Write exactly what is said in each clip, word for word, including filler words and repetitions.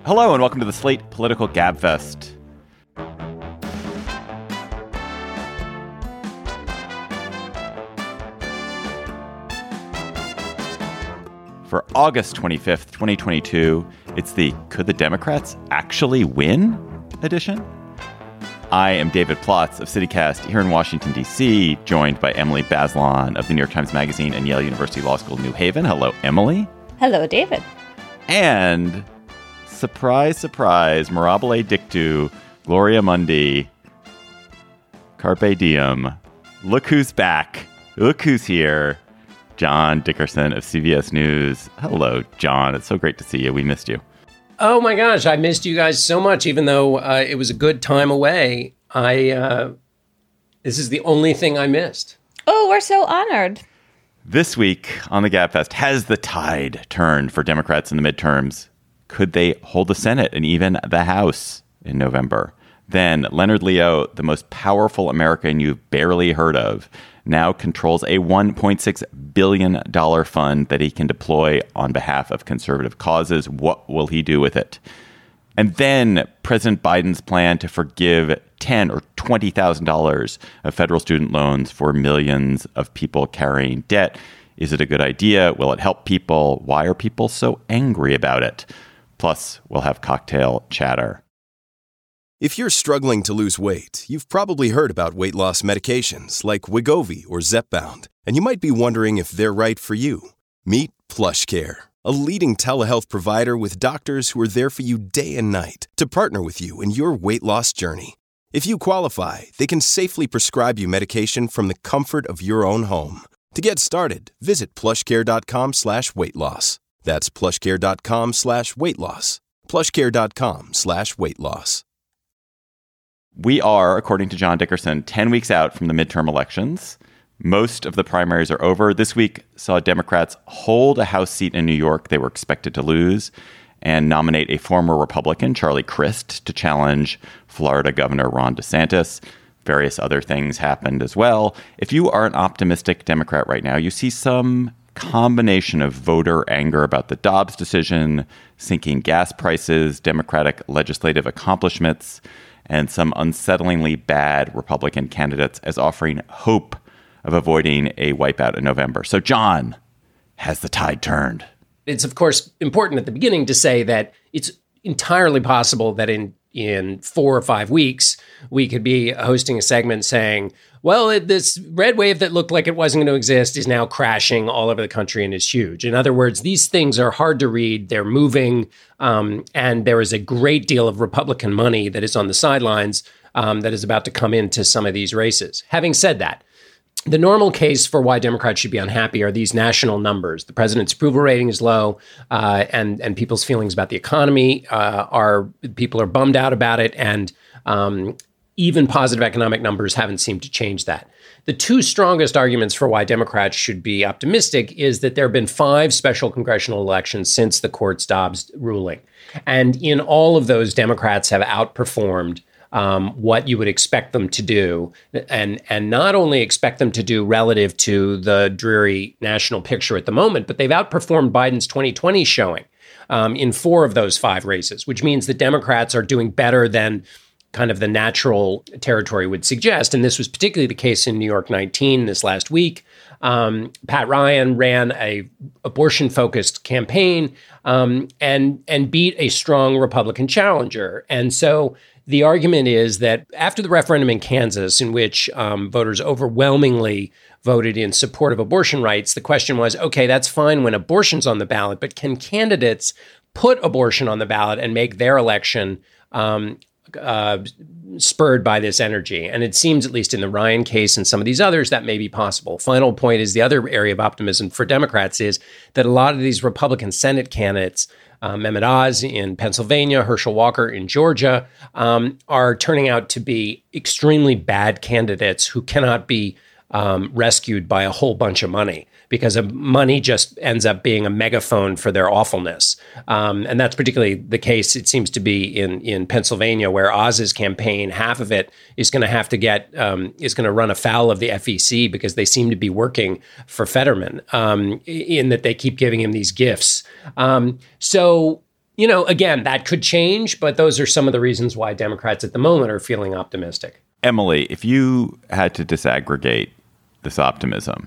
Hello and welcome to the Slate Political Gabfest. For August twenty-fifth, twenty twenty-two, it's the Could the Democrats Actually Win edition. I am David Plotz of CityCast here in Washington, D C, joined by Emily Bazelon of the New York Times Magazine and Yale University Law School New Haven. Hello, Emily. Hello, David. And surprise, surprise, mirabile dictu, Gloria Mundi, carpe diem. Look who's back. Look who's here. John Dickerson of C B S News. Hello, John. It's so great to see you. We missed you. Oh, my gosh. I missed you guys so much, even though uh, it was a good time away. I uh, This is the only thing I missed. Oh, we're so honored. This week on the Gabfest, has the tide turned for Democrats in the midterms? Could they hold the Senate and even the House in November? Then Leonard Leo, the most powerful American you've barely heard of, now controls a one point six billion dollars fund that he can deploy on behalf of conservative causes. What will he do with it? And then President Biden's plan to forgive ten thousand dollars or twenty thousand dollars of federal student loans for millions of people carrying debt. Is it a good idea? Will it help people? Why are people so angry about it? Plus, we'll have cocktail chatter. If you're struggling to lose weight, you've probably heard about weight loss medications like Wegovy or Zepbound, and you might be wondering if they're right for you. Meet PlushCare, a leading telehealth provider with doctors who are there for you day and night to partner with you in your weight loss journey. If you qualify, they can safely prescribe you medication from the comfort of your own home. To get started, visit plushcare.com slash weight loss. That's plushcare.com slash weight loss. plushcare.com slash weight loss. We are, according to John Dickerson, ten weeks out from the midterm elections. Most of the primaries are over. This week saw Democrats hold a House seat in New York they were expected to lose and nominate a former Republican, Charlie Crist, to challenge Florida Governor Ron DeSantis. Various other things happened as well. If you are an optimistic Democrat right now, you see some combination of voter anger about the Dobbs decision, sinking gas prices, Democratic legislative accomplishments, and some unsettlingly bad Republican candidates as offering hope of avoiding a wipeout in November. So, John, has the tide turned? It's, of course, important at the beginning to say that it's entirely possible that in in four or five weeks, we could be hosting a segment saying, well, it, this red wave that looked like it wasn't going to exist is now crashing all over the country and is huge. In other words, these things are hard to read. They're moving. Um, and there is a great deal of Republican money that is on the sidelines um, that is about to come into some of these races. Having said that, the normal case for why Democrats should be unhappy are these national numbers. The president's approval rating is low, uh, and and people's feelings about the economy uh, are people are bummed out about it, and um, even positive economic numbers haven't seemed to change that. The two strongest arguments for why Democrats should be optimistic is that there have been five special congressional elections since the court's Dobbs ruling, and in all of those, Democrats have outperformed Um, what you would expect them to do, and and not only expect them to do relative to the dreary national picture at the moment, but they've outperformed Biden's twenty twenty showing um, in four of those five races, which means the Democrats are doing better than kind of the natural territory would suggest. And this was particularly the case in New York nineteen this last week. Um, Pat Ryan ran a abortion-focused campaign um, and and beat a strong Republican challenger. And so the argument is that after the referendum in Kansas, in which um, voters overwhelmingly voted in support of abortion rights, the question was, okay, that's fine when abortion's on the ballot, but can candidates put abortion on the ballot and make their election um, uh, spurred by this energy? And it seems, at least in the Ryan case and some of these others, that may be possible. Final point is the other area of optimism for Democrats is that a lot of these Republican Senate candidates, Uh, Mehmet Oz in Pennsylvania, Herschel Walker in Georgia, um, are turning out to be extremely bad candidates who cannot be um, rescued by a whole bunch of money, because money just ends up being a megaphone for their awfulness. Um, and that's particularly the case, it seems to be, in, in Pennsylvania, where Oz's campaign, half of it is going to have to get, um, is going to run afoul of the F E C because they seem to be working for Fetterman, um, in that they keep giving him these gifts. Um, so You know, again, that could change, but those are some of the reasons why Democrats at the moment are feeling optimistic. Emily, if you had to disaggregate this optimism,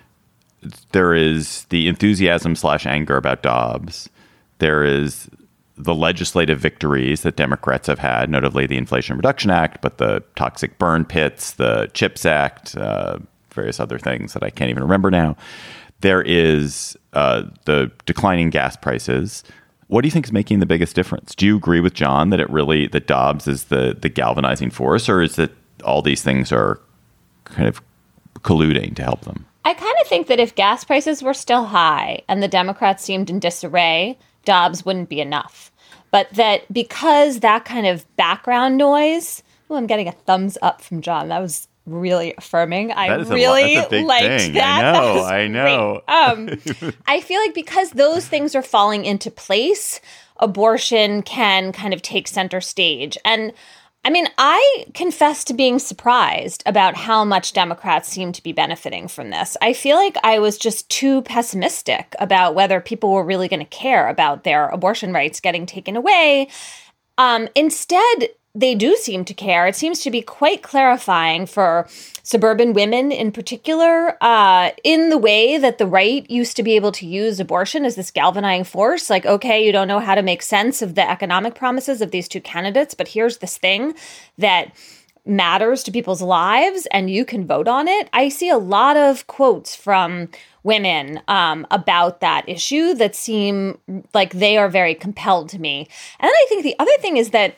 there is the enthusiasm slash anger about Dobbs. There is the legislative victories that Democrats have had, notably the Inflation Reduction Act, but the toxic burn pits, the CHIPS Act, uh, various other things that I can't even remember now. There is uh, the declining gas prices. What do you think is making the biggest difference? Do you agree with John that it really, that Dobbs is the the galvanizing force, or is that all these things are kind of colluding to help them? I kind of think that if gas prices were still high and the Democrats seemed in disarray, Dobbs wouldn't be enough. But that because that kind of background noise, oh, I'm getting a thumbs up from John. That was really affirming. I really a, a liked thing. that. I know, that I know. Um, I feel like because those things are falling into place, abortion can kind of take center stage. And I mean, I confess to being surprised about how much Democrats seem to be benefiting from this. I feel like I was just too pessimistic about whether people were really going to care about their abortion rights getting taken away. Um, instead, they do seem to care. It seems to be quite clarifying for suburban women in particular, uh, in the way that the right used to be able to use abortion as this galvanizing force. Like, okay, you don't know how to make sense of the economic promises of these two candidates, but here's this thing that matters to people's lives and you can vote on it. I see a lot of quotes from women um, about that issue that seem like they are very compelled to me. And then I think the other thing is that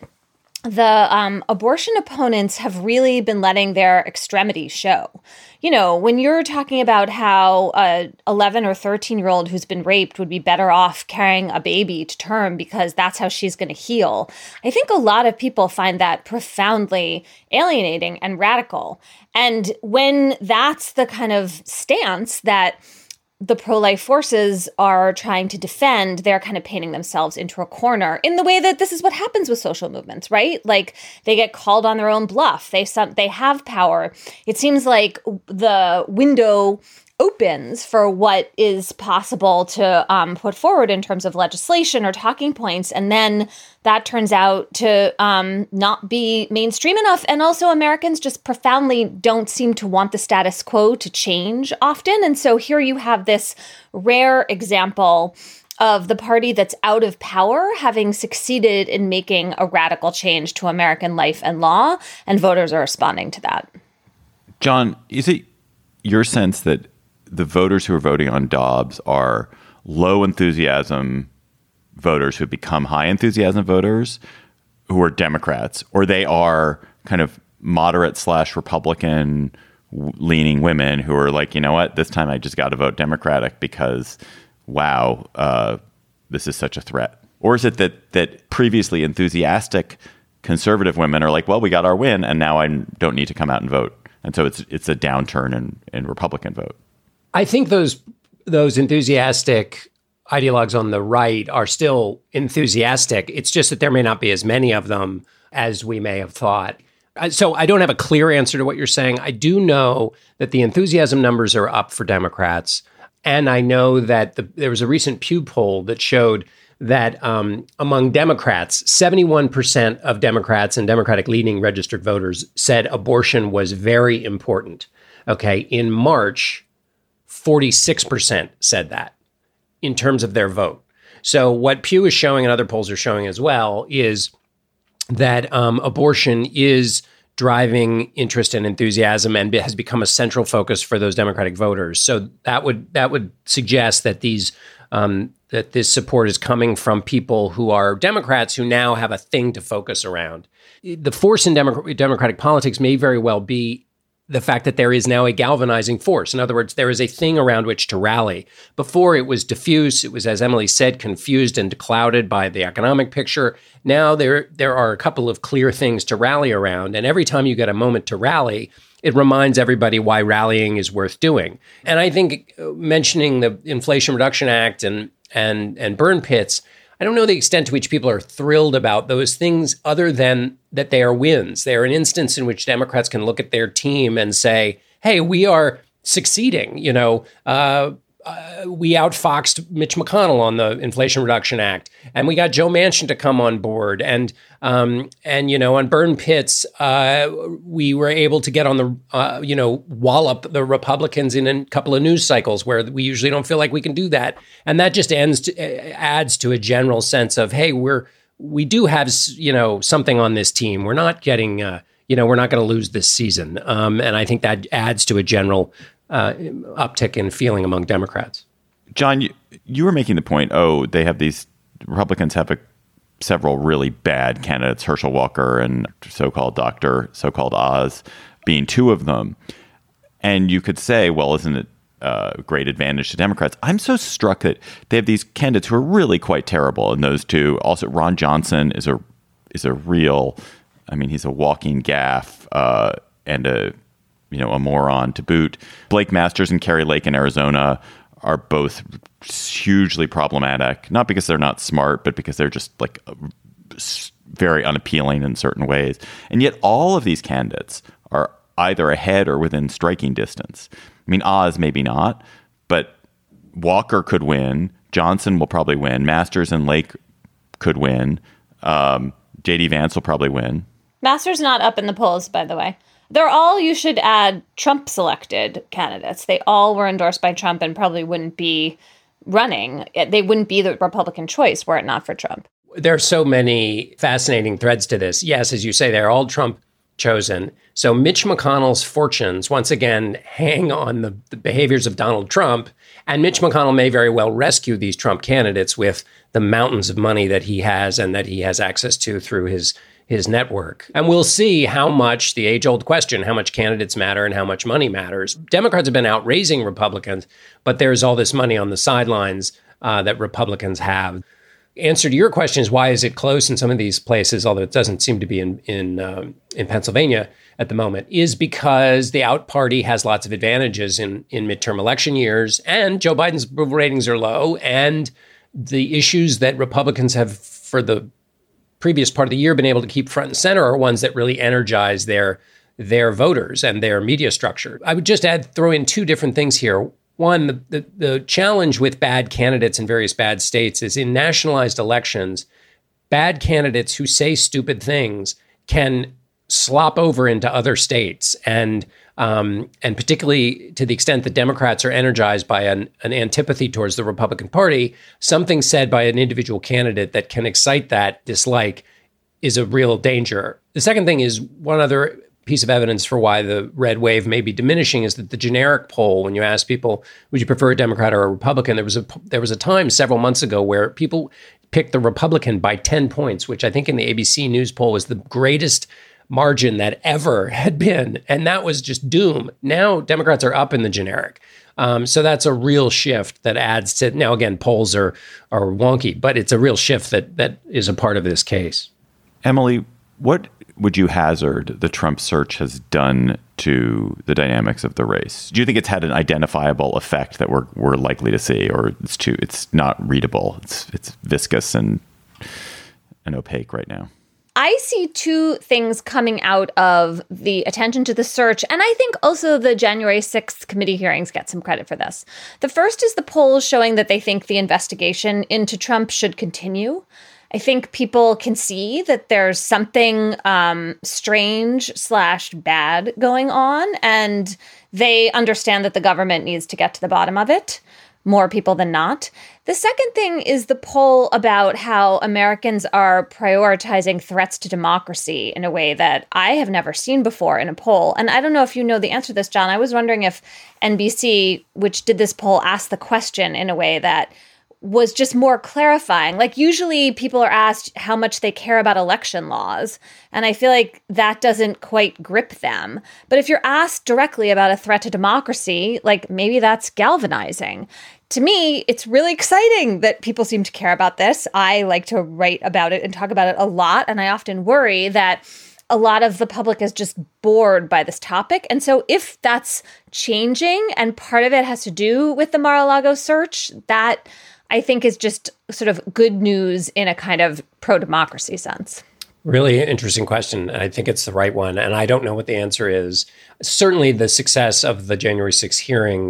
the um, abortion opponents have really been letting their extremities show. You know, when you're talking about how a eleven or thirteen year old who's been raped would be better off carrying a baby to term because that's how she's going to heal, I think a lot of people find that profoundly alienating and radical. And when that's the kind of stance that the pro-life forces are trying to defend, they're kind of painting themselves into a corner in the way that this is what happens with social movements, right? Like they get called on their own bluff. They some, they have power. It seems like the window opens for what is possible to um, put forward in terms of legislation or talking points. And then that turns out to um, not be mainstream enough. And also Americans just profoundly don't seem to want the status quo to change often. And so here you have this rare example of the party that's out of power having succeeded in making a radical change to American life and law, and voters are responding to that. John, is it your sense that the voters who are voting on Dobbs are low enthusiasm voters who have become high enthusiasm voters who are Democrats, or they are kind of moderate slash Republican leaning women who are like, you know what, this time I just got to vote Democratic because, wow, uh, this is such a threat? Or is it that that previously enthusiastic conservative women are like, well, we got our win and now I don't need to come out and vote. And so it's it's a downturn in, in Republican vote. I think those those enthusiastic ideologues on the right are still enthusiastic. It's just that there may not be as many of them as we may have thought. So I don't have a clear answer to what you're saying. I do know that the enthusiasm numbers are up for Democrats. And I know that the, there was a recent Pew poll that showed that um, among Democrats, seventy-one percent of Democrats and Democratic leading registered voters said abortion was very important. Okay, in March, forty-six percent said that in terms of their vote. So what Pew is showing and other polls are showing as well is that um, abortion is driving interest and enthusiasm and has become a central focus for those Democratic voters. So that would that would suggest that these um, that this support is coming from people who are Democrats who now have a thing to focus around. The force in Demo- Democratic politics may very well be the fact that there is now a galvanizing force. In other words, there is a thing around which to rally. Before it was diffuse, it was, as Emily said, confused and clouded by the economic picture. Now there, there are a couple of clear things to rally around. And every time you get a moment to rally, it reminds everybody why rallying is worth doing. And I think mentioning the Inflation Reduction Act and and and burn pits, I don't know the extent to which people are thrilled about those things other than that they are wins. They are an instance in which Democrats can look at their team and say, hey, we are succeeding. You know, uh, uh, we outfoxed Mitch McConnell on the Inflation Reduction Act, and we got Joe Manchin to come on board, and um, and you know on burn pits, uh, we were able to get on the uh, you know wallop the Republicans in a couple of news cycles where we usually don't feel like we can do that, and that just ends to, adds to a general sense of, hey, we're we do have you know something on this team. We're not getting uh, you know we're not going to lose this season, um, and I think that adds to a general Uh, uptick in feeling among Democrats. John, you, you were making the point, oh, they have these, Republicans have a, several really bad candidates, Herschel Walker and so-called Doctor so-called Oz being two of them. And you could say, well, isn't it a great advantage to Democrats? I'm so struck that they have these candidates who are really quite terrible. And those two, also Ron Johnson is a is a real, I mean, he's a walking gaffe uh, and a you know, a moron to boot. Blake Masters and Kari Lake in Arizona are both hugely problematic, not because they're not smart, but because they're just like very unappealing in certain ways. And yet all of these candidates are either ahead or within striking distance. I mean, Oz maybe not, but Walker could win. Johnson will probably win. Masters and Lake could win. Um, J D Vance will probably win. Masters not up in the polls, by the way. They're all, you should add, Trump-selected candidates. They all were endorsed by Trump and probably wouldn't be running. They wouldn't be the Republican choice were it not for Trump. There are so many fascinating threads to this. Yes, as you say, they're all Trump-chosen. So Mitch McConnell's fortunes, once again, hang on the, the behaviors of Donald Trump. And Mitch McConnell may very well rescue these Trump candidates with the mountains of money that he has and that he has access to through his his network. And we'll see how much, the age-old question, how much candidates matter and how much money matters. Democrats have been out raising Republicans, but there's all this money on the sidelines uh, that Republicans have. Answer to your question is, why is it close in some of these places, although it doesn't seem to be in in, uh, in Pennsylvania at the moment, is because the out party has lots of advantages in, in midterm election years, and Joe Biden's ratings are low, and the issues that Republicans have for the previous part of the year been able to keep front and center are ones that really energize their their voters and their media structure. I would just add, throw in two different things here. One, the, the, the challenge with bad candidates in various bad states is in nationalized elections, bad candidates who say stupid things can slop over into other states. And um, and particularly to the extent that Democrats are energized by an, an antipathy towards the Republican Party, something said by an individual candidate that can excite that dislike is a real danger. The second thing is, one other piece of evidence for why the red wave may be diminishing is that the generic poll, when you ask people, would you prefer a Democrat or a Republican, there was a there was a time several months ago where people picked the Republican by ten points, which I think in the A B C News poll was the greatest margin that ever had been. And that was just doom. Now Democrats are up in the generic. Um, so that's a real shift that adds to, now again, polls are are wonky, but it's a real shift that that is a part of this case. Emily, what would you hazard the Trump search has done to the dynamics of the race? Do you think it's had an identifiable effect that we're we're likely to see, or it's too it's not readable? It's it's viscous and and opaque right now. I see two things coming out of the attention to the search, and I think also the January sixth committee hearings get some credit for this. The first is the polls showing that they think the investigation into Trump should continue. I think people can see that there's something um, strange slash bad going on, and they understand that the government needs to get to the bottom of it, more people than not. The second thing is the poll about how Americans are prioritizing threats to democracy in a way that I have never seen before in a poll. And I don't know if you know the answer to this, John. I was wondering if N B C, which did this poll, asked the question in a way that was just more clarifying. Like, usually people are asked how much they care about election laws, and I feel like that doesn't quite grip them. But if you're asked directly about a threat to democracy, like, maybe that's galvanizing. To me, it's really exciting that people seem to care about this. I like to write about it and talk about it a lot, and I often worry that a lot of the public is just bored by this topic. And so if that's changing, and part of it has to do with the Mar-a-Lago search, that I think is just sort of good news in a kind of pro-democracy sense. Really interesting question. I think it's the right one. And I don't know what the answer is. Certainly the success of the January sixth hearings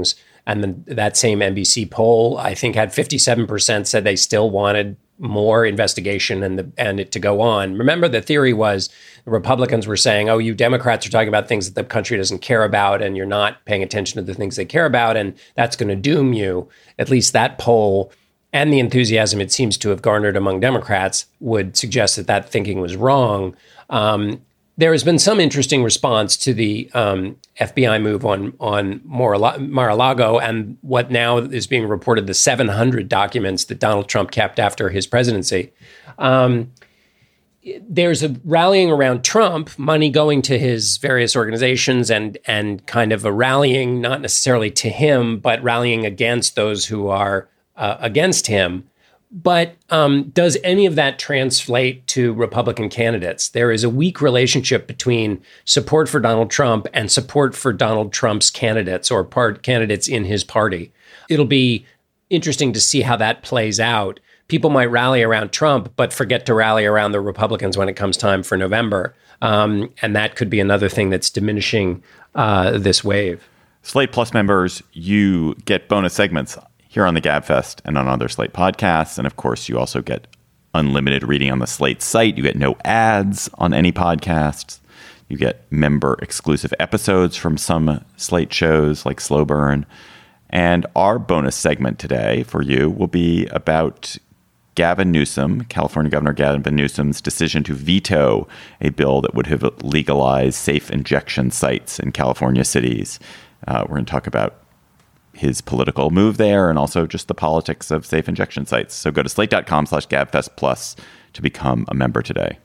And then that same N B C poll, I think, had fifty-seven percent said they still wanted more investigation and the, and it to go on. Remember, the theory was the Republicans were saying, oh, you Democrats are talking about things that the country doesn't care about, and you're not paying attention to the things they care about, and that's going to doom you. At least that poll and the enthusiasm it seems to have garnered among Democrats would suggest that that thinking was wrong. Um, there has been some interesting response to the um, F B I move on on Mar-a-Lago and what now is being reported, the seven hundred documents that Donald Trump kept after his presidency. Um, there's a rallying around Trump, money going to his various organizations and and kind of a rallying, not necessarily to him, but rallying against those who are uh, against him. But um, does any of that translate to Republican candidates? There is a weak relationship between support for Donald Trump and support for Donald Trump's candidates or part candidates in his party. It'll be interesting to see how that plays out. People might rally around Trump, but forget to rally around the Republicans when it comes time for November. Um, and that could be another thing that's diminishing uh, this wave. Slate Plus members, you get bonus segments here on the GabFest and on other Slate podcasts. And of course, you also get unlimited reading on the Slate site. You get no ads on any podcasts. You get member exclusive episodes from some Slate shows like Slow Burn. And our bonus segment today for you will be about Gavin Newsom, California Governor Gavin Newsom's decision to veto a bill that would have legalized safe injection sites in California cities. Uh, we're going to talk about his political move there and also just the politics of safe injection sites. So go to slate.com slash gabfest plus to become a member today.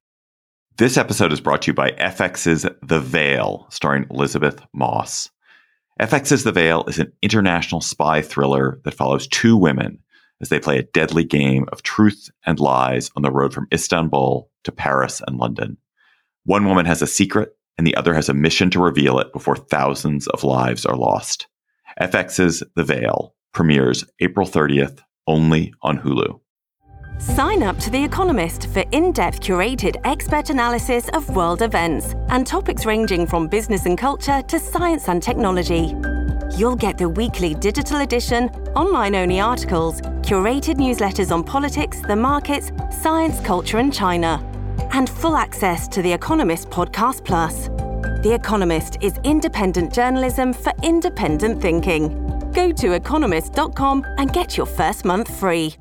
This episode is brought to you by F X's The Veil, starring Elizabeth Moss. F X's The Veil is an international spy thriller that follows two women as they play a deadly game of truth and lies on the road from Istanbul to Paris and London. One woman has a secret and the other has a mission to reveal it before thousands of lives are lost. F X's The Veil premieres April thirtieth, only on Hulu. Sign up to The Economist for in-depth curated expert analysis of world events and topics ranging from business and culture to science and technology. You'll get the weekly digital edition, online-only articles, curated newsletters on politics, the markets, science, culture, and China, and full access to The Economist Podcast Plus. The Economist is independent journalism for independent thinking. Go to economist dot com and get your first month free.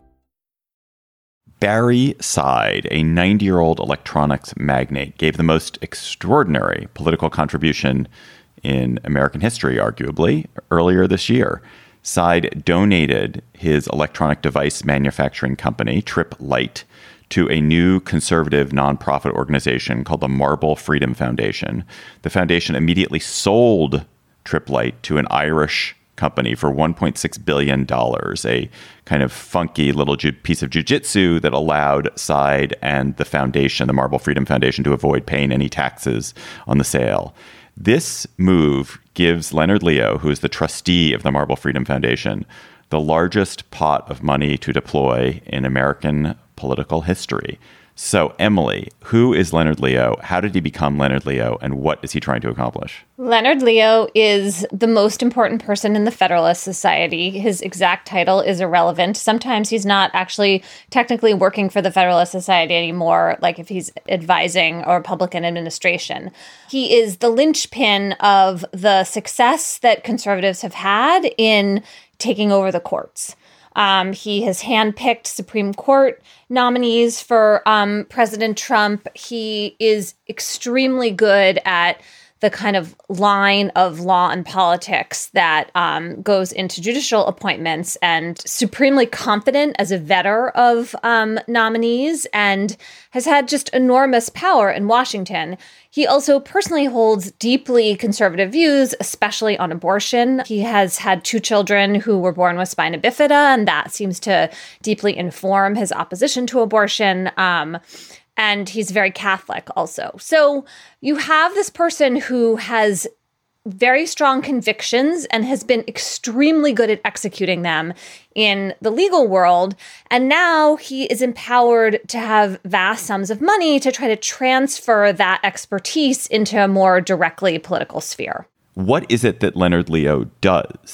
Barry Seid, a ninety-year-old electronics magnate, gave the most extraordinary political contribution in American history, arguably, earlier this year. Seid donated his electronic device manufacturing company, Trip Light, to a new conservative nonprofit organization called the Marble Freedom Foundation. The foundation immediately sold Trip Light to an Irish company for one point six billion dollars, a kind of funky little ju- piece of jujitsu that allowed Seid and the foundation, the Marble Freedom Foundation, to avoid paying any taxes on the sale. This move gives Leonard Leo, who is the trustee of the Marble Freedom Foundation, the largest pot of money to deploy in American political history. So, Emily, who is Leonard Leo? How did he become Leonard Leo? And what is he trying to accomplish? Leonard Leo is the most important person in the Federalist Society. His exact title is irrelevant. Sometimes he's not actually technically working for the Federalist Society anymore, like if he's advising a Republican administration. He is the linchpin of the success that conservatives have had in taking over the courts. Um, he has handpicked Supreme Court nominees for um, President Trump. He is extremely good at the kind of line of law and politics that um, goes into judicial appointments, and supremely confident as a vetter of um, nominees, and has had just enormous power in Washington. He also personally holds deeply conservative views, especially on abortion. He has had two children who were born with spina bifida, and that seems to deeply inform his opposition to abortion. Um, And he's very Catholic also. So you have this person who has very strong convictions and has been extremely good at executing them in the legal world. And now he is empowered to have vast sums of money to try to transfer that expertise into a more directly political sphere. What is it that Leonard Leo does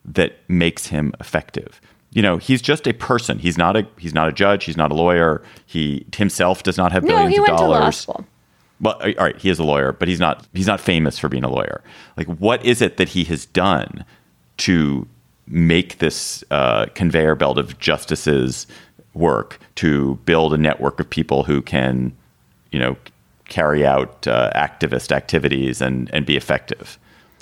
that makes him effective. You know, he's just a person. He's not a he's not a judge. He's not a lawyer. He himself does not have billions no, he of went dollars. To law school. Well, all right, he is a lawyer, but he's not he's not famous for being a lawyer. Like, what is it that he has done to make this uh, conveyor belt of justices work, to build a network of people who can, you know, carry out uh, activist activities and, and be effective?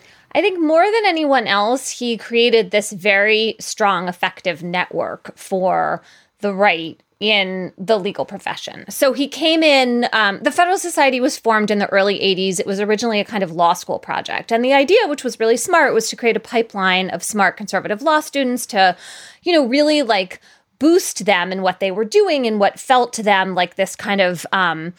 I think more than anyone else, he created this very strong, effective network for the right in the legal profession. So he came in, um, the Federalist Society was formed in the early eighties. It was originally a kind of law school project. And the idea, which was really smart, was to create a pipeline of smart conservative law students to, you know, really like boost them in what they were doing and what felt to them like this kind of um,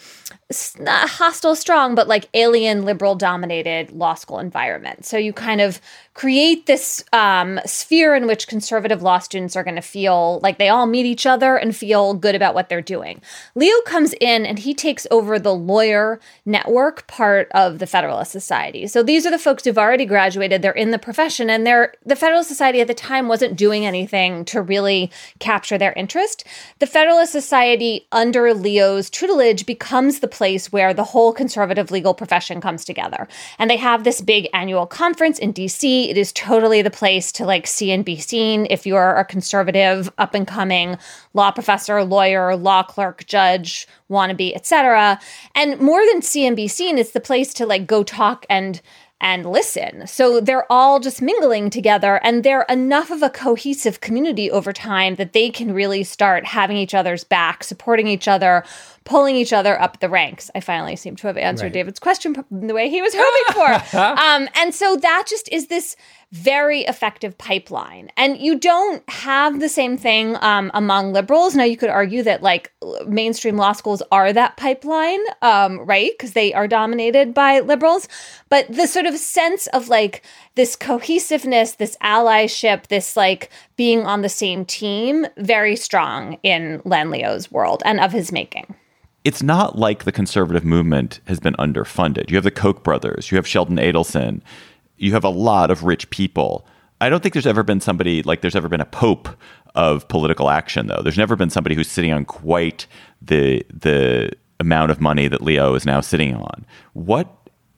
not hostile, strong, but like alien, liberal dominated law school environment. So you kind of create this um, sphere in which conservative law students are going to feel like they all meet each other and feel good about what they're doing. Leo comes in and he takes over the lawyer network part of the Federalist Society. So these are the folks who've already graduated. They're in the profession, and they're the Federalist Society at the time wasn't doing anything to really capture their interest. The Federalist Society under Leo's tutelage becomes the place where the whole conservative legal profession comes together. And they have this big annual conference in D C. It is totally the place to like see and be seen if you're a conservative, up and coming law professor, lawyer, law clerk, judge, wannabe, et cetera. And more than see and be seen, it's the place to like go talk and and listen. So they're all just mingling together, and they're enough of a cohesive community over time that they can really start having each other's back, supporting each other, pulling each other up the ranks. I finally seem to have answered right. David's question the way he was hoping for. um, and so that just is this very effective pipeline. And you don't have the same thing um, among liberals. Now, you could argue that like mainstream law schools are that pipeline, um, right? Because they are dominated by liberals. But the sort of sense of like this cohesiveness, this allyship, this like being on the same team, very strong in Len Leo's world and of his making. It's not like the conservative movement has been underfunded. You have the Koch brothers, you have Sheldon Adelson, you have a lot of rich people. I don't think there's ever been somebody like there's ever been a pope of political action, though. There's never been somebody who's sitting on quite the the amount of money that Leo is now sitting on. What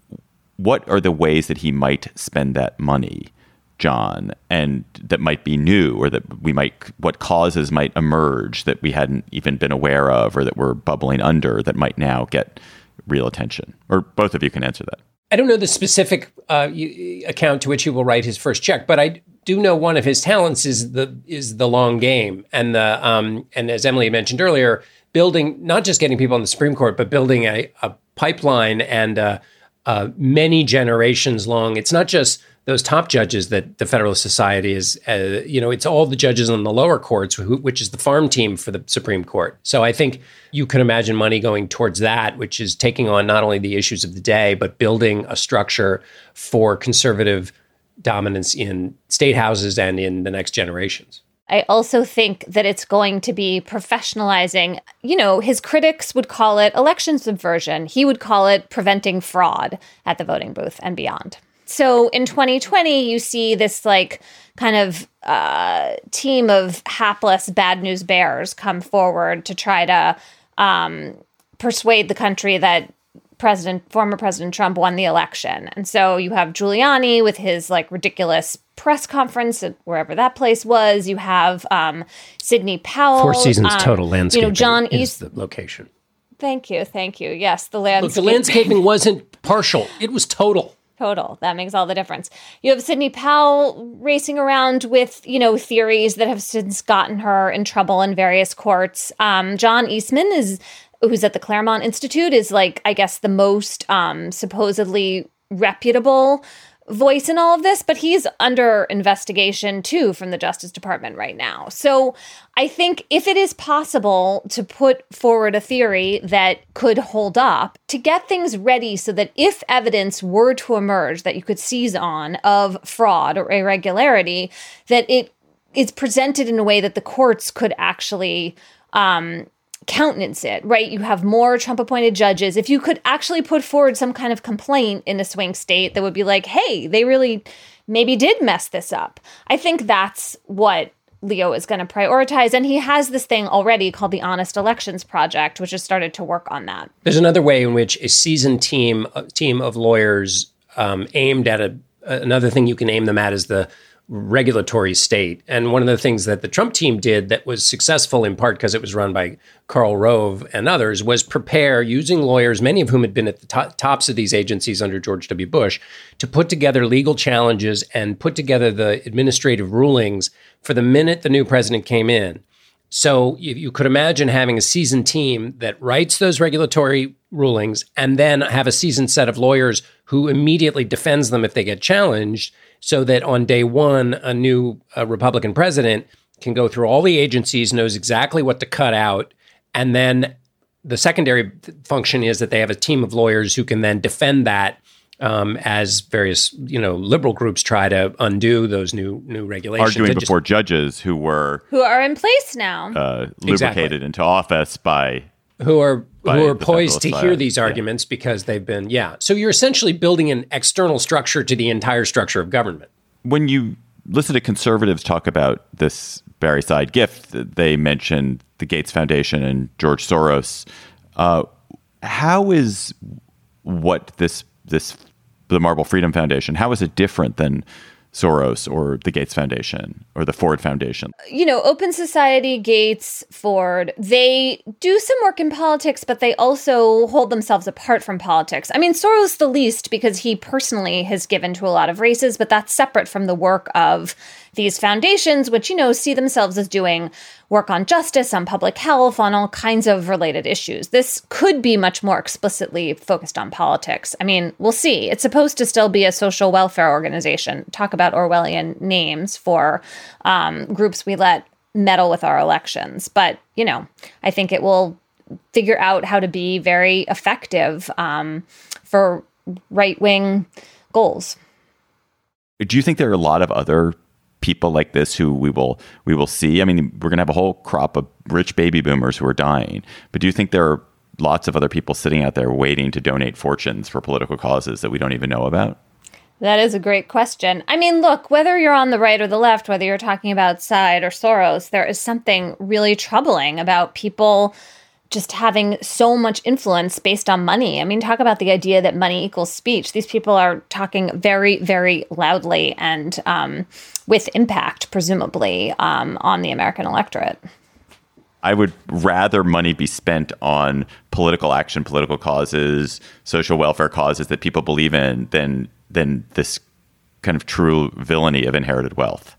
what are the ways that he might spend that money, John, and that might be new, or that we might, what causes might emerge that we hadn't even been aware of, or that we're bubbling under that might now get real attention? Or both of you can answer that. I don't know the specific uh, account to which he will write his first check, but I do know one of his talents is the is the long game, and the um, and as Emily mentioned earlier, building, not just getting people on the Supreme Court, but building a, a pipeline and uh, uh, many generations long. It's not just those top judges that the Federalist Society is, uh, you know, it's all the judges on the lower courts, who, which is the farm team for the Supreme Court. So I think you can imagine money going towards that, which is taking on not only the issues of the day, but building a structure for conservative dominance in state houses and in the next generations. I also think that it's going to be professionalizing. You know, his critics would call it election subversion. He would call it preventing fraud at the voting booth and beyond. So in twenty twenty, you see this like kind of uh, team of hapless bad news bears come forward to try to um, persuade the country that President, former President Trump won the election. And so you have Giuliani with his like ridiculous press conference at wherever that place was. You have um, Sidney Powell. Four Seasons um, Total Landscaping. You know, John is East. the location. Thank you, thank you. Yes, the landscape. Look, the landscaping wasn't partial; it was total. Total. That makes all the difference. You have Sidney Powell racing around with, you know, theories that have since gotten her in trouble in various courts. Um, John Eastman is, who's at the Claremont Institute, is like, I guess, the most um, supposedly reputable voice in all of this, but he's under investigation too from the Justice Department right now. So I think if it is possible to put forward a theory that could hold up, to get things ready so that if evidence were to emerge that you could seize on of fraud or irregularity, that it is presented in a way that the courts could actually um, countenance it, right? You have more Trump-appointed judges. If you could actually put forward some kind of complaint in a swing state that would be like, hey, they really maybe did mess this up. I think that's what Leo is going to prioritize. And he has this thing already called the Honest Elections Project, which has started to work on that. There's another way in which a seasoned team, a team of lawyers um, aimed at a, another thing you can aim them at is the regulatory state. And one of the things that the Trump team did that was successful in part because it was run by Karl Rove and others was prepare, using lawyers, many of whom had been at the to- tops of these agencies under George W. Bush, to put together legal challenges and put together the administrative rulings for the minute the new president came in. So you, you could imagine having a seasoned team that writes those regulatory rulings and then have a seasoned set of lawyers who immediately defends them if they get challenged, so that on day one, a new uh, Republican president can go through all the agencies, knows exactly what to cut out. And then the secondary function is that they have a team of lawyers who can then defend that um, as various, you know, liberal groups try to undo those new new regulations. Arguing just, before judges who were... Who are in place now. Uh, lubricated Exactly. into office by... who are by who are the poised to federal hear side. these Yeah. arguments because they've been, yeah. So you're essentially building an external structure to the entire structure of government. When you listen to conservatives talk about this Barry side gift, they mention the Gates Foundation and George Soros. Uh, how is what this this the Marble Freedom Foundation, how is it different than Soros or the Gates Foundation or the Ford Foundation? You know, Open Society, Gates, Ford, they do some work in politics, but they also hold themselves apart from politics. I mean, Soros the least because he personally has given to a lot of races, but that's separate from the work of these foundations, which, you know, see themselves as doing work on justice, on public health, on all kinds of related issues. This could be much more explicitly focused on politics. I mean, we'll see. It's supposed to still be a social welfare organization. Talk about Orwellian names for um, groups we let meddle with our elections. But, you know, I think it will figure out how to be very effective um, for right-wing goals. Do you think there are a lot of other people like this who we will we will see? I mean, we're going to have a whole crop of rich baby boomers who are dying. But do you think there are lots of other people sitting out there waiting to donate fortunes for political causes that we don't even know about? That is a great question. I mean, look, whether you're on the right or the left, whether you're talking about Side or Soros, there is something really troubling about people just having so much influence based on money. I mean, talk about the idea that money equals speech. These people are talking very, very loudly and um, with impact, presumably, um, on the American electorate. I would rather money be spent on political action, political causes, social welfare causes that people believe in than than this kind of true villainy of inherited wealth.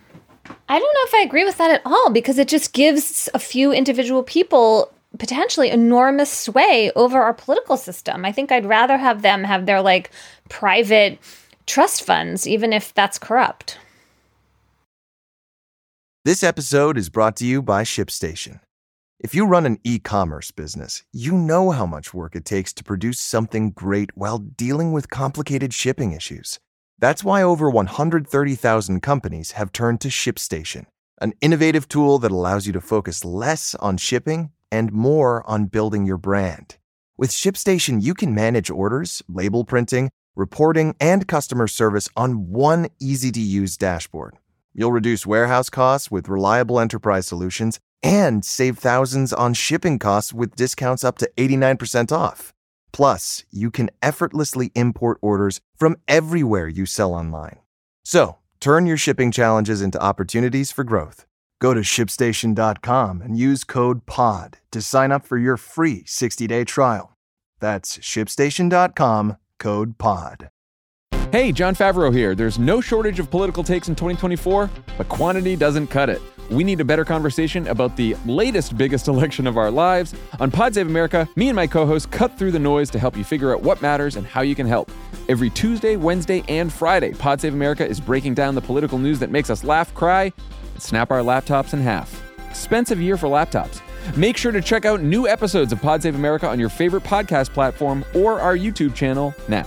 I don't know if I agree with that at all, because it just gives a few individual people potentially enormous sway over our political system. I think I'd rather have them have their like private trust funds, even if that's corrupt. This episode is brought to you by ShipStation. If you run an e-commerce business, you know how much work it takes to produce something great while dealing with complicated shipping issues. That's why over one hundred thirty thousand companies have turned to ShipStation, an innovative tool that allows you to focus less on shipping and more on building your brand. With ShipStation, you can manage orders, label printing, reporting, and customer service on one easy-to-use dashboard. You'll reduce warehouse costs with reliable enterprise solutions and save thousands on shipping costs with discounts up to eighty-nine percent off. Plus, you can effortlessly import orders from everywhere you sell online. So, turn your shipping challenges into opportunities for growth. Go to ship station dot com and use code P O D to sign up for your free sixty-day trial. That's ship station dot com, code P O D. Hey, John Favreau here. There's no shortage of political takes in twenty twenty-four, but quantity doesn't cut it. We need a better conversation about the latest, biggest election of our lives. On Pod Save America, me and my co-hosts cut through the noise to help you figure out what matters and how you can help. Every Tuesday, Wednesday, and Friday, Pod Save America is breaking down the political news that makes us laugh, cry, and snap our laptops in half. Expensive year for laptops. Make sure to check out new episodes of Pod Save America on your favorite podcast platform or our YouTube channel now.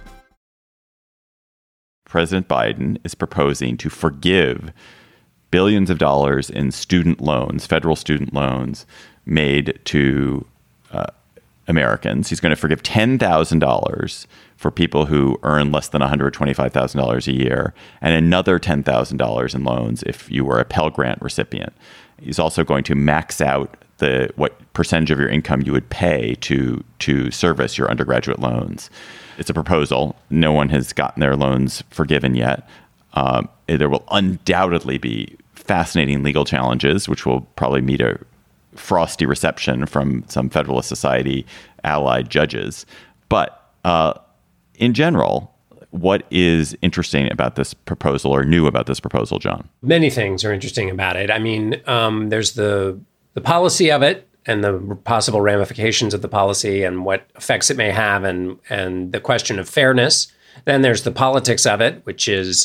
President Biden is proposing to forgive billions of dollars in student loans, federal student loans made to uh, Americans. He's going to forgive ten thousand dollars for people who earn less than one hundred twenty-five thousand dollars a year, and another ten thousand dollars in loans if you were a Pell Grant recipient. He's also going to max out the what percentage of your income you would pay to to service your undergraduate loans. It's a proposal. No one has gotten their loans forgiven yet. Um, there will undoubtedly be fascinating legal challenges, which will probably meet a frosty reception from some Federalist Society allied judges. But uh, in general, what is interesting about this proposal or new about this proposal, John? Many things are interesting about it. I mean, um, there's the the policy of it and the possible ramifications of the policy and what effects it may have, and and the question of fairness. Then there's the politics of it, which is,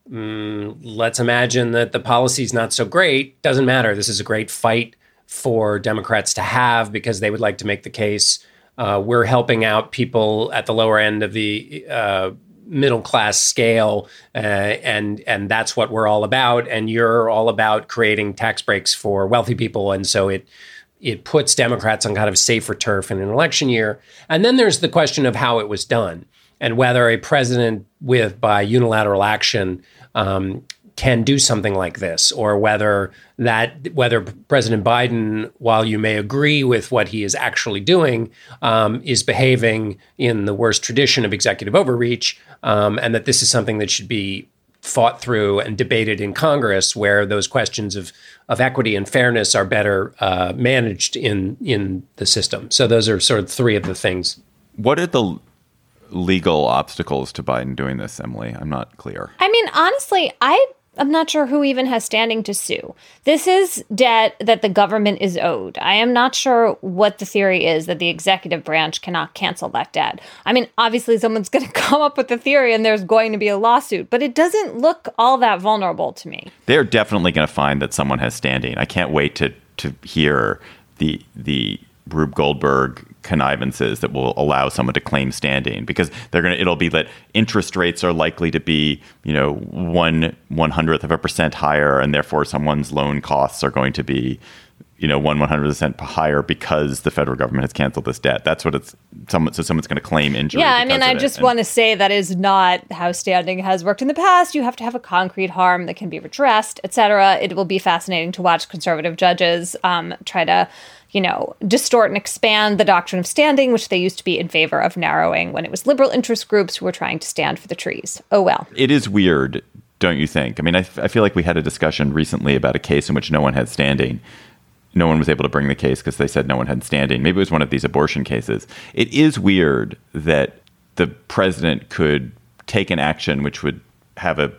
mm, let's imagine that the policy's not so great. Doesn't matter. This is a great fight for Democrats to have because they would like to make the case. Uh, we're helping out people at the lower end of the uh, middle class scale, uh, and and that's what we're all about. And you're all about creating tax breaks for wealthy people, and so it it puts Democrats on kind of safer turf in an election year. And then there's the question of how it was done and whether a president with by unilateral action um, can do something like this, or whether that whether President Biden, while you may agree with what he is actually doing, um, is behaving in the worst tradition of executive overreach, um, and that this is something that should be fought through and debated in Congress, where those questions of of equity and fairness are better uh, managed in in the system. So those are sort of three of the things. What are the legal obstacles to Biden doing this, Emily? I'm not clear. I mean, honestly, I I'm not sure who even has standing to sue. This is debt that the government is owed. I am not sure what the theory is that the executive branch cannot cancel that debt. I mean, obviously someone's going to come up with the theory and there's going to be a lawsuit, but it doesn't look all that vulnerable to me. They're definitely going to find that someone has standing. I can't wait to to hear the the Rube Goldberg connivances that will allow someone to claim standing, because they're going to, it'll be that interest rates are likely to be, you know, one one hundredth of a percent higher, and therefore someone's loan costs are going to be, you know, one one hundredth percent higher because the federal government has canceled this debt. That's what it's, someone, so someone's going to claim injury. Yeah, I mean, I just want to say that is not how standing has worked in the past. You have to have a concrete harm that can be redressed, et cetera. It will be fascinating to watch conservative judges um, try to, you know, distort and expand the doctrine of standing, which they used to be in favor of narrowing when it was liberal interest groups who were trying to stand for the trees. Oh, well. It is weird, don't you think? I mean, I, f- I feel like we had a discussion recently about a case in which no one had standing. No one was able to bring the case because they said no one had standing. Maybe it was one of these abortion cases. It is weird that the president could take an action which would have a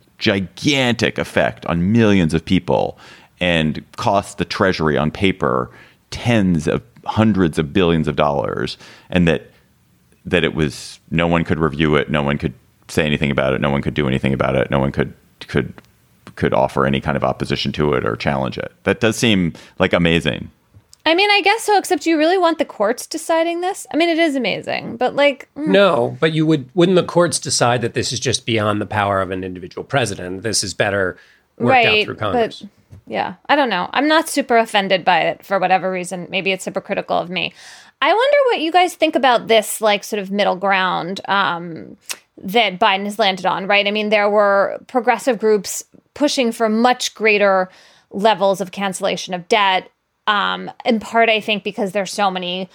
gigantic effect on millions of people and cost the Treasury on paper tens of hundreds of billions of dollars, and that that it was, no one could review it, no one could say anything about it, no one could do anything about it, no one could could could offer any kind of opposition to it or challenge it. That does seem like amazing. I mean, I guess so, except you really want the courts deciding this? I mean, it is amazing, but like... Mm. No, but you would, wouldn't the courts decide that this is just beyond the power of an individual president? This is better worked right, out through Congress. But, yeah, I don't know. I'm not super offended by it for whatever reason. Maybe it's hypocritical of me. I wonder what you guys think about this, like, sort of middle ground um, that Biden has landed on, right? I mean, there were progressive groups pushing for much greater levels of cancellation of debt, um, in part, I think, because there's so many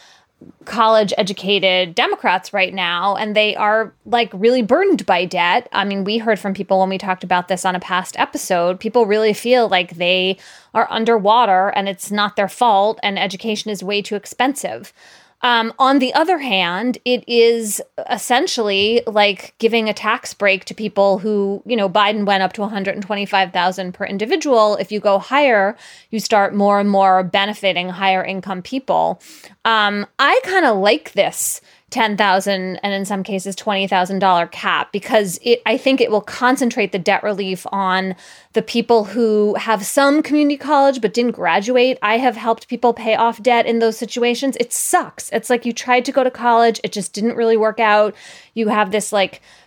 college-educated Democrats right now, and they are, like, really burdened by debt. I mean, we heard from people when we talked about this on a past episode, people really feel like they are underwater and it's not their fault and education is way too expensive. Um, on the other hand, it is essentially like giving a tax break to people who, you know, Biden went up to one hundred twenty-five thousand dollars per individual. If you go higher, you start more and more benefiting higher income people. Um, I kind of like this ten thousand dollars and in some cases twenty thousand dollars cap, because it, I think it will concentrate the debt relief on the people who have some community college but didn't graduate. I have helped people pay off debt in those situations. It sucks. It's like you tried to go to college. It just didn't really work out. You have this like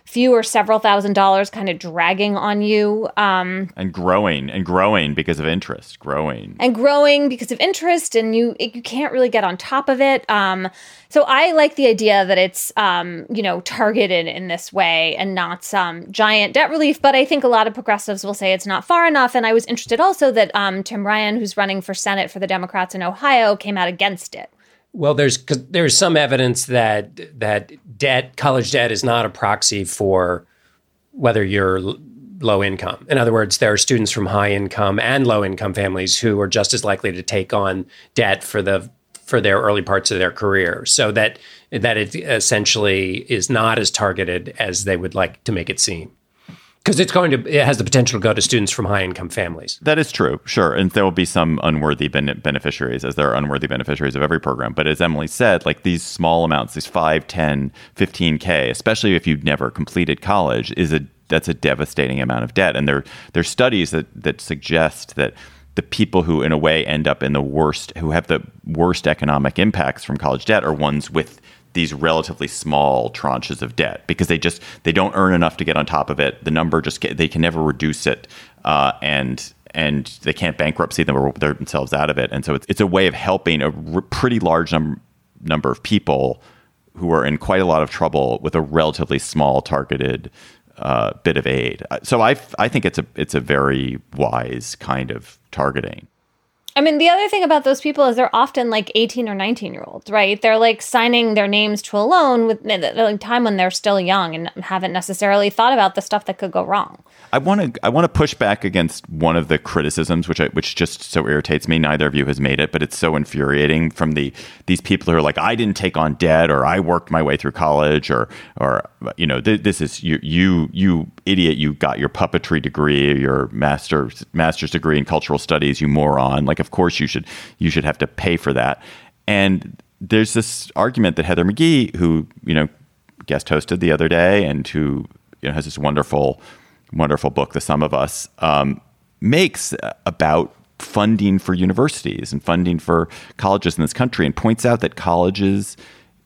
few or several thousand dollars kind of dragging on you. Um, and growing and growing because of interest, growing. And growing because of interest, and you you can't really get on top of it. Um, so I like the idea that it's, um, you know, targeted in this way and not some giant debt relief. But I think a lot of progressives will say it's not far enough. And I was interested also that um, Tim Ryan, who's running for Senate for the Democrats in Ohio, came out against it. Well, there's there's some evidence that that debt, college debt, is not a proxy for whether you're l- low income. In other words, there are students from high income and low income families who are just as likely to take on debt for the for their early parts of their career. So that that it essentially is not as targeted as they would like to make it seem. Because it's going to, it has the potential to go to students from high-income families. That is true, sure. And there will be some unworthy ben- beneficiaries, as there are unworthy beneficiaries of every program. But as Emily said, like these small amounts, these five, ten, fifteen K, especially if you've never completed college, is a that's a devastating amount of debt. And there there's studies that that suggest that the people who, in a way, end up in the worst, who have the worst economic impacts from college debt are ones with these relatively small tranches of debt, because they just they don't earn enough to get on top of it. The number just get, they can never reduce it, uh, and and they can't bankruptcy them or themselves out of it. And so it's it's a way of helping a r- pretty large num- number of people who are in quite a lot of trouble with a relatively small targeted uh, bit of aid. So I I think it's a it's a very wise kind of targeting. I mean, the other thing about those people is they're often like eighteen or nineteen year olds, right? They're like signing their names to a loan with the time when they're still young and haven't necessarily thought about the stuff that could go wrong. I want to I want to push back against one of the criticisms, which I, which just so irritates me. Neither of you has made it, but it's so infuriating from the these people who are like, I didn't take on debt, or I worked my way through college, or or you know, th- this is you you you idiot, you got your puppetry degree, your master's master's degree in cultural studies, you moron. Like, of course you should you should have to pay for that. And there's this argument that Heather McGhee, who you know guest hosted the other day, and who you know has this wonderful. wonderful book, The Sum of Us, um, makes about funding for universities and funding for colleges in this country, and points out that colleges,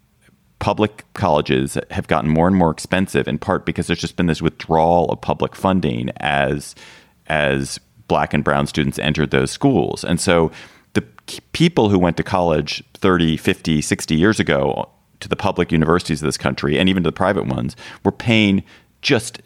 public colleges, have gotten more and more expensive, in part because there's just been this withdrawal of public funding as as Black and brown students entered those schools. And so the people who went to college thirty, fifty, sixty years ago to the public universities of this country, and even to the private ones, were paying just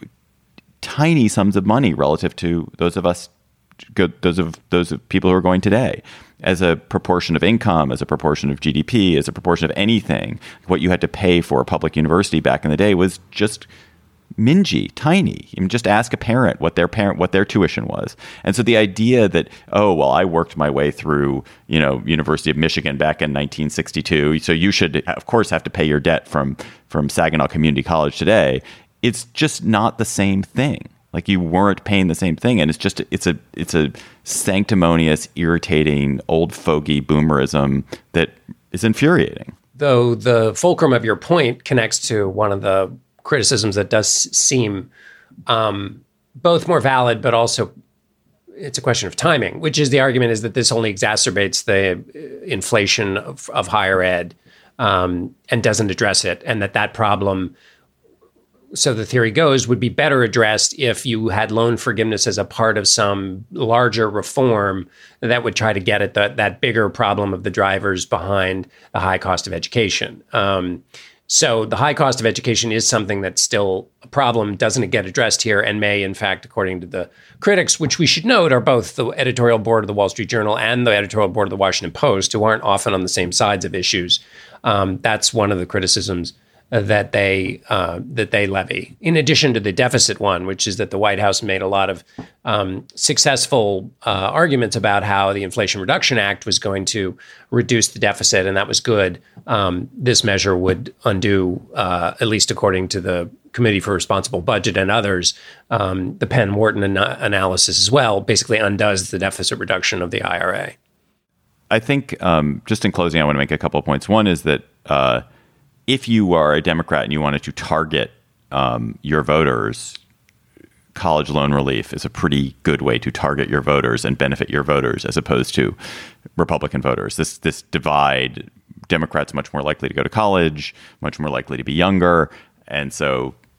tiny sums of money relative to those of us, those of those of people who are going today, as a proportion of income, as a proportion of G D P, as a proportion of anything. What you had to pay for a public university back in the day was just mingy, tiny. You can just ask a parent what their parent what their tuition was. And so the idea that, oh well, I worked my way through, you know, University of Michigan back in nineteen sixty-two, so you should of course have to pay your debt from from Saginaw Community College today. It's just not the same thing. Like, you weren't paying the same thing. And it's just, it's a, it's a sanctimonious, irritating, old fogey boomerism that is infuriating. Though the fulcrum of your point connects to one of the criticisms that does seem um, both more valid, but also it's a question of timing, which is the argument is that this only exacerbates the inflation of, of higher ed um, and doesn't address it. And that that problem, so the theory goes, would be better addressed if you had loan forgiveness as a part of some larger reform that would try to get at the, that bigger problem of the drivers behind the high cost of education. Um, so the high cost of education is something that's still a problem, doesn't get addressed here, and may, in fact, according to the critics, which we should note are both the editorial board of the Wall Street Journal and the editorial board of the Washington Post, who aren't often on the same sides of issues. Um, that's one of the criticisms that they uh, that they levy, in addition to the deficit one, which is that the White House made a lot of um, successful uh, arguments about how the Inflation Reduction Act was going to reduce the deficit, and that was good. Um, this measure would undo, uh, at least according to the Committee for Responsible Budget and others, um, the Penn-Wharton an- analysis as well, basically undoes the deficit reduction of the I R A. I think, um, just in closing, I want to make a couple of points. One is that uh, if you are a Democrat and you wanted to target um, your voters, college loan relief is a pretty good way to target your voters and benefit your voters, as opposed to Republican voters. This this divide, Democrats much more likely to go to college, much more likely to be younger, and so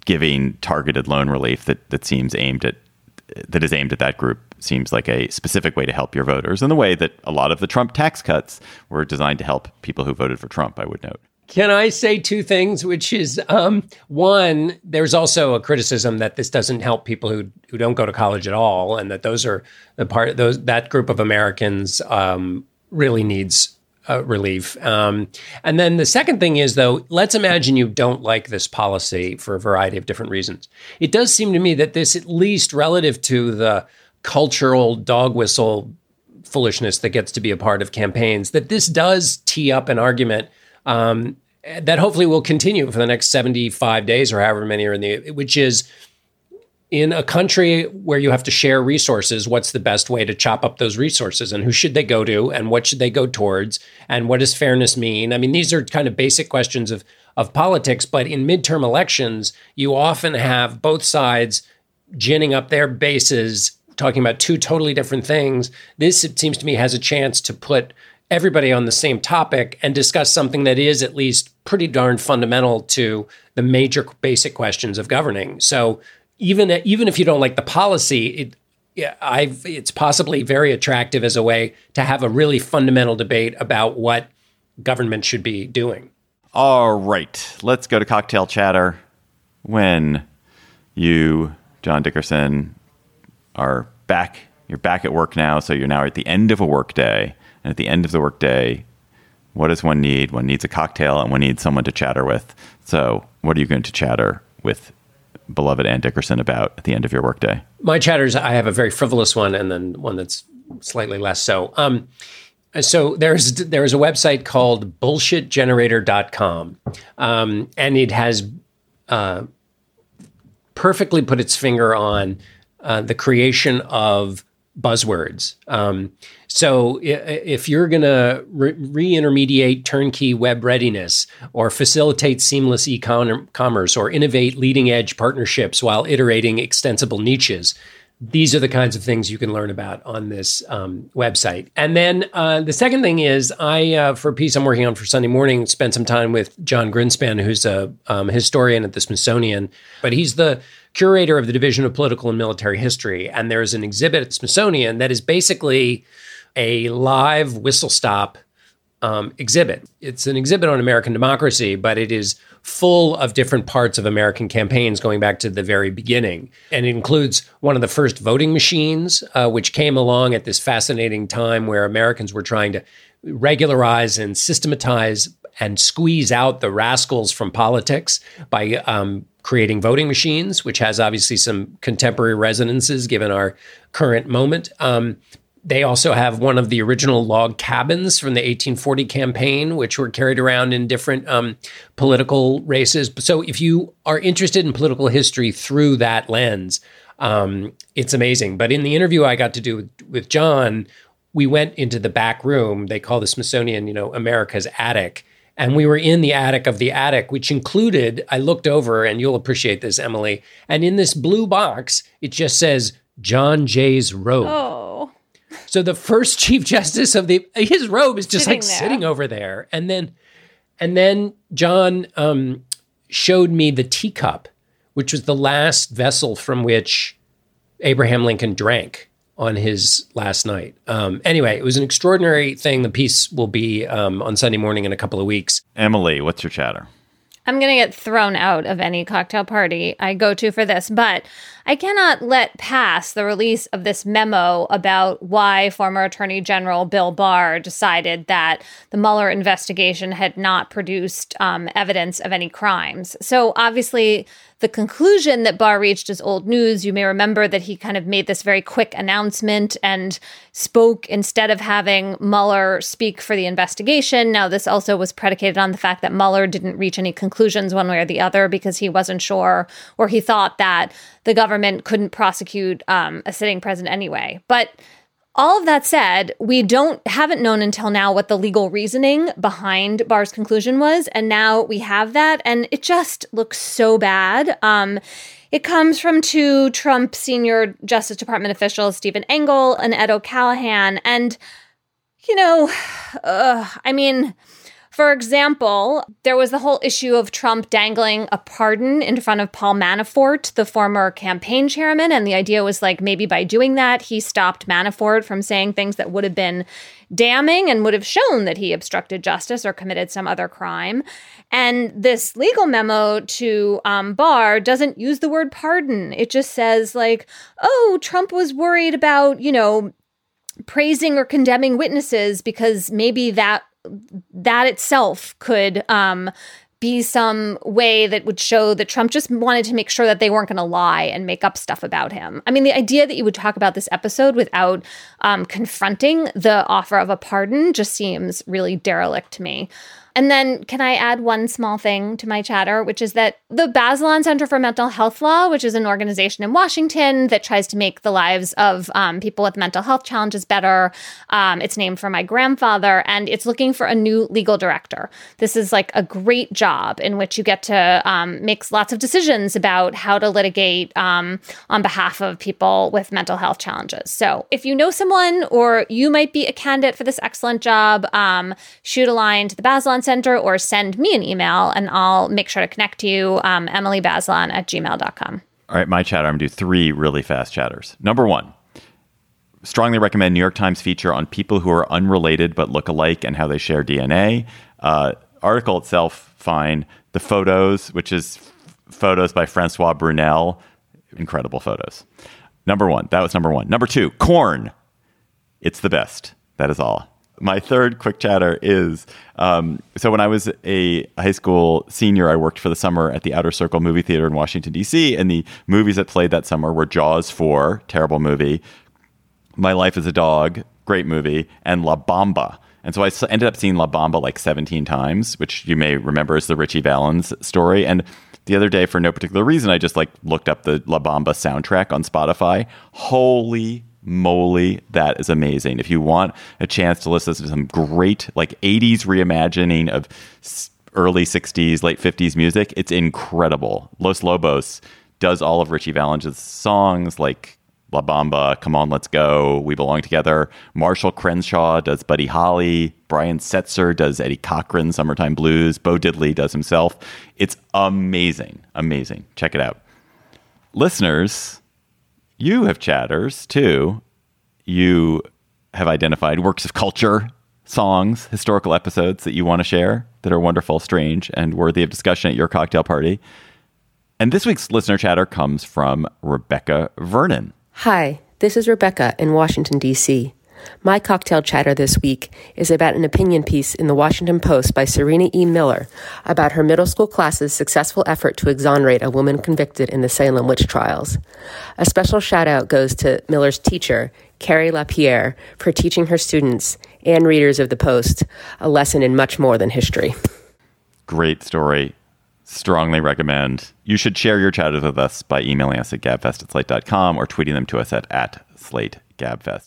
giving targeted loan relief that, that seems aimed at that is aimed at that group seems like a specific way to help your voters in the way that a lot of the Trump tax cuts were designed to help people who voted for Trump, I would note. Can I say two things, which is, um, one, there's also a criticism that this doesn't help people who who don't go to college at all, and that those are the part those that group of Americans um, really needs uh, relief. Um, and then the second thing is, though, let's imagine you don't like this policy for a variety of different reasons. It does seem to me that this, at least relative to the cultural dog whistle foolishness that gets to be a part of campaigns, that this does tee up an argument um, that hopefully will continue for the next seventy-five days or however many are in the, which is, in a country where you have to share resources, what's the best way to chop up those resources, and who should they go to, and what should they go towards, and what does fairness mean? I mean, these are kind of basic questions of of politics, but in midterm elections, you often have both sides ginning up their bases, talking about two totally different things. This, it seems to me, has a chance to put everybody on the same topic and discuss something that is at least pretty darn fundamental to the major basic questions of governing. So even even if you don't like the policy, it yeah, I've it's possibly very attractive as a way to have a really fundamental debate about what government should be doing. All right, let's go to cocktail chatter. When you, John Dickerson, are back, you're back at work now, so you're now at the end of a work day. And at the end of the workday, what does one need? One needs a cocktail, and one needs someone to chatter with. So what are you going to chatter with beloved Ann Dickerson about at the end of your workday? My chatters, I have a very frivolous one and then one that's slightly less so. Um, so there's there's a website called bullshit generator dot com, um, and it has uh, perfectly put its finger on uh, the creation of buzzwords. Um, so if you're going to re- re-intermediate turnkey web readiness, or facilitate seamless e-commerce, or innovate leading-edge partnerships while iterating extensible niches, these are the kinds of things you can learn about on this um, website. And then uh, the second thing is, I, uh, for a piece I'm working on for Sunday Morning, spent some time with John Grinspan, who's a um, historian at the Smithsonian, but he's the curator of the Division of Political and Military History. And there's an exhibit at the Smithsonian that is basically a live whistle-stop um, exhibit. It's an exhibit on American democracy, but it is full of different parts of American campaigns going back to the very beginning. And it includes one of the first voting machines, uh, which came along at this fascinating time where Americans were trying to regularize and systematize and squeeze out the rascals from politics by um, creating voting machines, which has obviously some contemporary resonances given our current moment. Um, They also have one of the original log cabins from the eighteen forty campaign, which were carried around in different um, political races. So if you are interested in political history through that lens, um, it's amazing. But in the interview I got to do with, with John, we went into the back room. They call the Smithsonian, you know, America's attic. And we were in the attic of the attic, which included, I looked over, and you'll appreciate this, Emily, and in this blue box, it just says John Jay's robe. Oh. So the first Chief Justice of the, his robe is just Sitting like there. sitting over there. And then, and then John um, showed me the teacup, which was the last vessel from which Abraham Lincoln drank on his last night. Um, anyway, it was an extraordinary thing. The piece will be um, on Sunday Morning in a couple of weeks. Emily, what's your chatter? I'm going to get thrown out of any cocktail party I go to for this, but I cannot let pass the release of this memo about why former Attorney General Bill Barr decided that the Mueller investigation had not produced um, evidence of any crimes. So obviously, the conclusion that Barr reached is old news. You may remember that he kind of made this very quick announcement and spoke instead of having Mueller speak for the investigation. Now, this also was predicated on the fact that Mueller didn't reach any conclusions one way or the other because he wasn't sure, or he thought that the government couldn't prosecute um, a sitting president anyway. But all of that said, we don't haven't known until now what the legal reasoning behind Barr's conclusion was, and now we have that, and it just looks so bad. Um, it comes from two Trump senior Justice Department officials, Stephen Engel and Ed O'Callahan, and you know, uh, I mean, For example, there was the whole issue of Trump dangling a pardon in front of Paul Manafort, the former campaign chairman. And the idea was like maybe by doing that, he stopped Manafort from saying things that would have been damning and would have shown that he obstructed justice or committed some other crime. And this legal memo to um, Barr doesn't use the word pardon. It just says like, oh, Trump was worried about, you know, praising or condemning witnesses because maybe that that itself could um, be some way that would show that Trump just wanted to make sure that they weren't going to lie and make up stuff about him. I mean, the idea that you would talk about this episode without um, confronting the offer of a pardon just seems really derelict to me. And then can I add one small thing to my chatter, which is that the Bazelon Center for Mental Health Law, which is an organization in Washington that tries to make the lives of um, people with mental health challenges better. Um, it's named for my grandfather, and it's looking for a new legal director. This is like a great job in which you get to um, make lots of decisions about how to litigate um, on behalf of people with mental health challenges. So if you know someone or you might be a candidate for this excellent job, um, shoot a line to the Bazelon Center or send me an email and I'll make sure to connect to you, um, Emily Bazelon at gmail dot com. All right, my chatter, I'm going to do three really fast chatters. Number one, strongly recommend New York Times feature on people who are unrelated but look alike and how they share D N A. Uh, article itself, fine. The photos, which is f- photos by Francois Brunel, incredible photos. Number one, that was number one. Number two, corn. It's the best. That is all. My third quick chatter is, um, so when I was a high school senior, I worked for the summer at the Outer Circle movie theater in Washington, D C, and the movies that played that summer were Jaws four, terrible movie, My Life as a Dog, great movie, and La Bamba. And so I ended up seeing La Bamba like seventeen times, which you may remember is the Richie Valens story. And the other day, for no particular reason, I just like looked up the La Bamba soundtrack on Spotify. Holy moly, that is amazing. If you want a chance to listen to some great like eighties reimagining of early sixties, late fifties music, it's incredible. Los Lobos does all of Richie Valens' songs like La Bamba, Come On, Let's Go, We Belong Together. Marshall Crenshaw does Buddy Holly. Brian Setzer does Eddie Cochran, Summertime Blues. Bo Diddley does himself. It's amazing. Amazing. Check it out. Listeners, you have chatters, too. You have identified works of culture, songs, historical episodes that you want to share that are wonderful, strange, and worthy of discussion at your cocktail party. And this week's listener chatter comes from Rebecca Vernon. Hi, this is Rebecca in Washington, D C My cocktail chatter this week is about an opinion piece in the Washington Post by Serena E. Miller about her middle school class's successful effort to exonerate a woman convicted in the Salem witch trials. A special shout out goes to Miller's teacher, Carrie LaPierre, for teaching her students and readers of the Post a lesson in much more than history. Great story. Strongly recommend. You should share your chatters with us by emailing us at gabfest at slate dot com or tweeting them to us at, at slategabfest.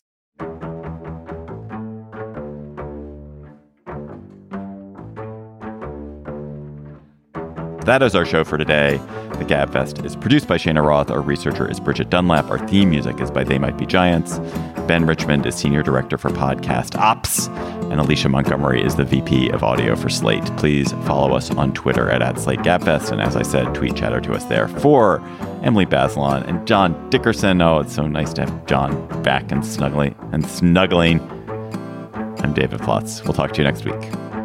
That is our show for today. The GabFest is produced by Shana Roth. Our researcher is Bridget Dunlap. Our theme music is by They Might Be Giants. Ben Richmond is Senior Director for Podcast Ops. And Alicia Montgomery is the V P of Audio for Slate. Please follow us on Twitter at, at SlateGabFest. And as I said, tweet chatter to us there. For Emily Bazelon and John Dickerson. Oh, it's so nice to have John back and snuggling. And snuggling. I'm David Plotz. We'll talk to you next week.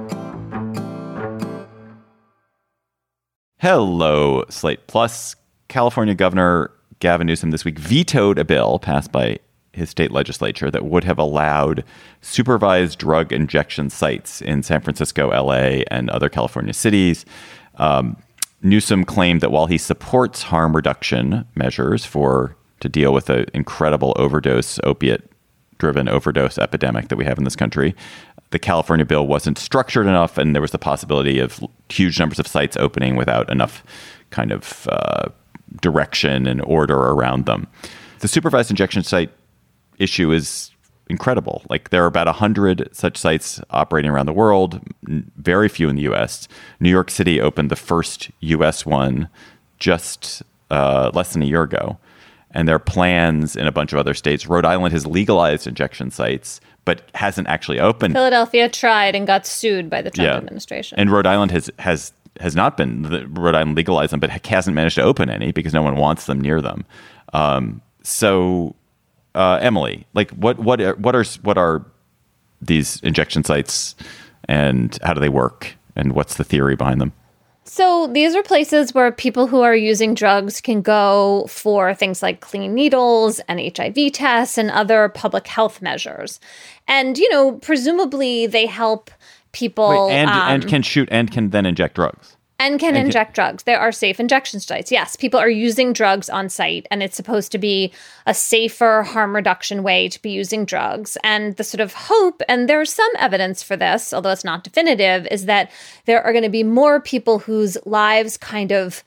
Hello, Slate Plus. California Governor Gavin Newsom this week vetoed a bill passed by his state legislature that would have allowed supervised drug injection sites in San Francisco, L A, and other California cities. Um, Newsom claimed that while he supports harm reduction measures for to deal with the incredible overdose, opiate-driven overdose epidemic that we have in this country, the California bill wasn't structured enough, and there was the possibility of huge numbers of sites opening without enough kind of uh, direction and order around them. The supervised injection site issue is incredible. Like, there are about one hundred such sites operating around the world, very few in the U S. New York City opened the first U S one just uh, less than a year ago. And there are plans in a bunch of other states. Rhode Island has legalized injection sites, but hasn't actually opened. Philadelphia tried and got sued by the Trump yeah. administration. And Rhode Island has has has not been, the, Rhode Island legalized them, but hasn't managed to open any because no one wants them near them. Um, so, uh, Emily, like what what are, what are what are these injection sites, and how do they work, and what's the theory behind them? So these are places where people who are using drugs can go for things like clean needles and H I V tests and other public health measures. And, you know, presumably they help people. Wait, and, um, and can shoot and can then inject drugs. And can And inject can- drugs. There are safe injection sites. Yes, people are using drugs on site, and it's supposed to be a safer harm reduction way to be using drugs. And the sort of hope, and there's some evidence for this, although it's not definitive, is that there are going to be more people whose lives kind of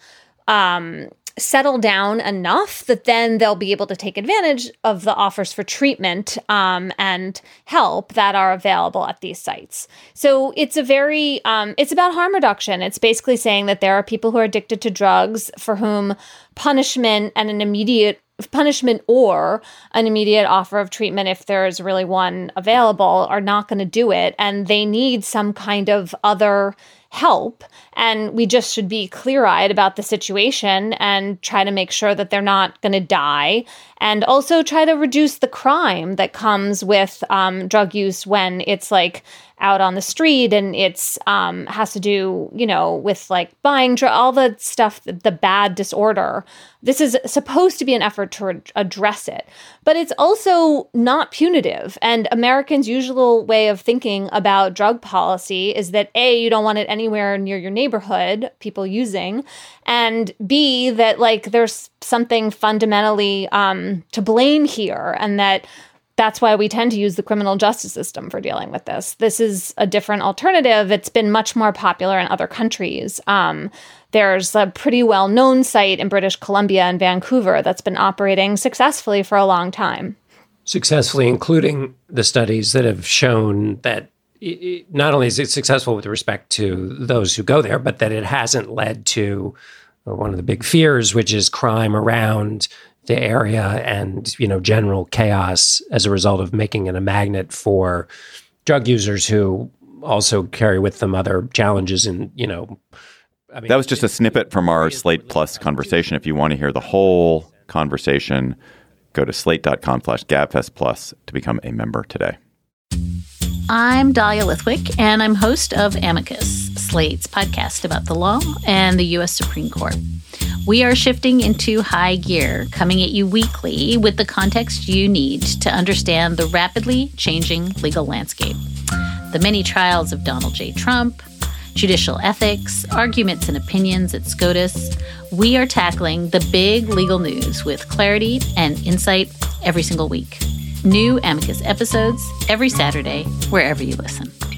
um, settle down enough that then they'll be able to take advantage of the offers for treatment um, and help that are available at these sites. So it's a very, um, it's about harm reduction. It's basically saying that there are people who are addicted to drugs for whom punishment and an immediate punishment or an immediate offer of treatment, if there's really one available, are not going to do it. And they need some kind of other help. And we just should be clear-eyed about the situation and try to make sure that they're not going to die, and also try to reduce the crime that comes with um, drug use when it's like out on the street, and it's um, has to do, you know, with like buying dr- all the stuff, the, the bad disorder. This is supposed to be an effort to re- address it, but it's also not punitive. And Americans' usual way of thinking about drug policy is that A, you don't want it anywhere near your neighborhood, people using, and B, that like there's something fundamentally um, to blame here, and that that's why we tend to use the criminal justice system for dealing with this. This is a different alternative. It's been much more popular in other countries. Um, there's a pretty well-known site in British Columbia and Vancouver that's been operating successfully for a long time. Successfully, including the studies that have shown that it, not only is it successful with respect to those who go there, but that it hasn't led to one of the big fears, which is crime around the area and, you know, general chaos as a result of making it a magnet for drug users who also carry with them other challenges. And, you know, I mean, that was just a snippet from our Slate Plus conversation. If you want to hear the whole conversation, go to slate.com slash gabfest plus to become a member today. I'm Dahlia Lithwick, and I'm host of Amicus, Slate's podcast about the law and the U S Supreme Court. We are shifting into high gear, coming at you weekly with the context you need to understand the rapidly changing legal landscape. The many trials of Donald J. Trump, judicial ethics, arguments and opinions at SCOTUS. We are tackling the big legal news with clarity and insight every single week. New Amicus episodes every Saturday, wherever you listen.